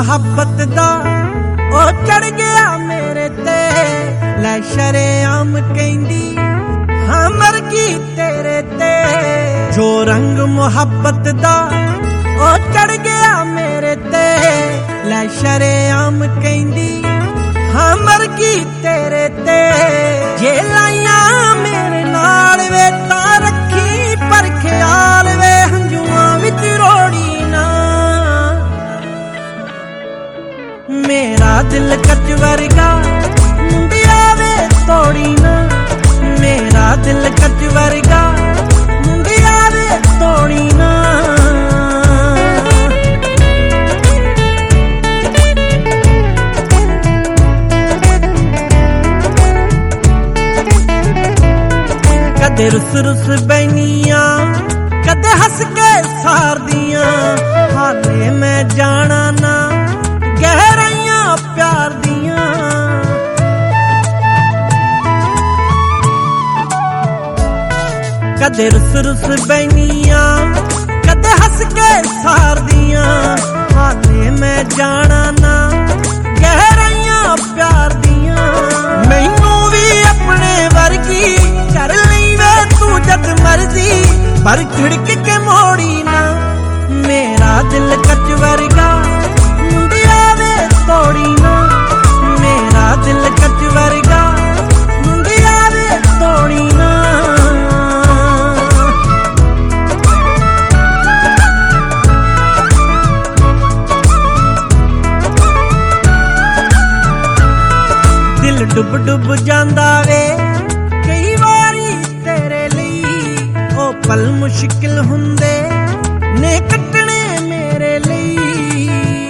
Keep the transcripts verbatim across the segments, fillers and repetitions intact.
मुहब्बत दा ओ चढ़ गया मेरे ते लै शरेआम कहंदी हाँ मर गई तेरे ते जो रंग मुहब्बत दा ओ चढ़ गया मेरे ते लै शरेआम कहंदी हाँ मर गई तेरे ते जे लाइया मेरे नाल वे तां रखी पर ख्याल वे हंजुआं विच रोड़ी ना मेरा दिल कच वर्गा मुंडिया वे तोड़ी ना मेरा दिल कच वर्गा मुंडिया वे तोड़ी ना कदे रुस रुस बैनिया कदे हस के सार दियां हाले मैं जाना ना गहराइयां प्यार दियां कदे रुस रुस बैनिया कदे हस के सार दियां हाले मैं जाना ना गहराइयां प्यार दियां मैनू भी अपने वर्गी कर लई वे तू जद मर्जी पर खिड़क के मोड़ी ना मेरा दिल कच वर्गा मुंडिया वे तोड़ी ना मेरा दिल कच वर्गा मुंडिया वे तोड़ी ना दिल डुब डुब जांदा वे कई वारी तेरे लई ओ पल मुश्किल हुंदे ने कटने मेरे लई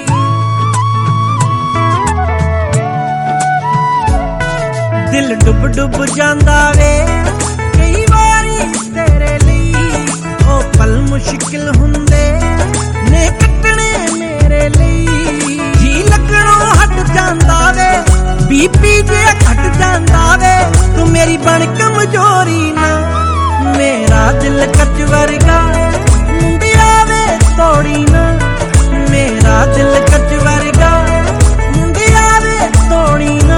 दिल डुब डुब जांदा वे कई वारी तेरे लई ओ पल मुश्किल हुंदे ने कटने मेरे लई जी लगणों हट जांदा वे बीपी जे घट जांदा वे तू मेरी बन कमजोरी ना मेरा दिल कच वर्गा मुंडिया वे तोड़ी ना मेरा दिल कच वर्गा मुंडिया वे तोड़ी ना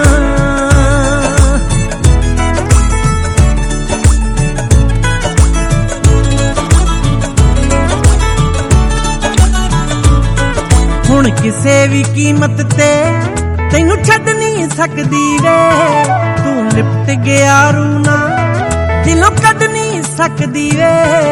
हुण किसे भी कीमत ते तैनू छड्ड नहीं सकदी वे तू लिपट गया रूना दिलों कढ नहीं सकदी वे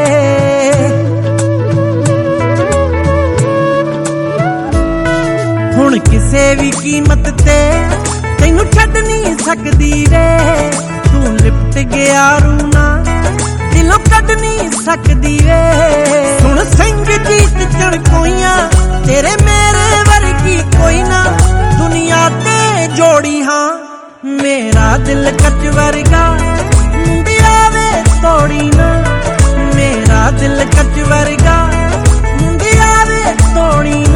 हुण किसे भी कीमत ते तैनू छड्ड नहीं सकदी वे तू लिपट गया रूना दिलों कढ नहीं सकदी वे सुन सिंह जीत चणकोइयां तेरे मेरे वर्गी कोई ना दुनिया ते जोड़ी हाँ मेरा दिल कच वर्गा मुंडिया वे तोड़ी ना मेरा दिल कच वर्गा मुंडिया वे तोड़ी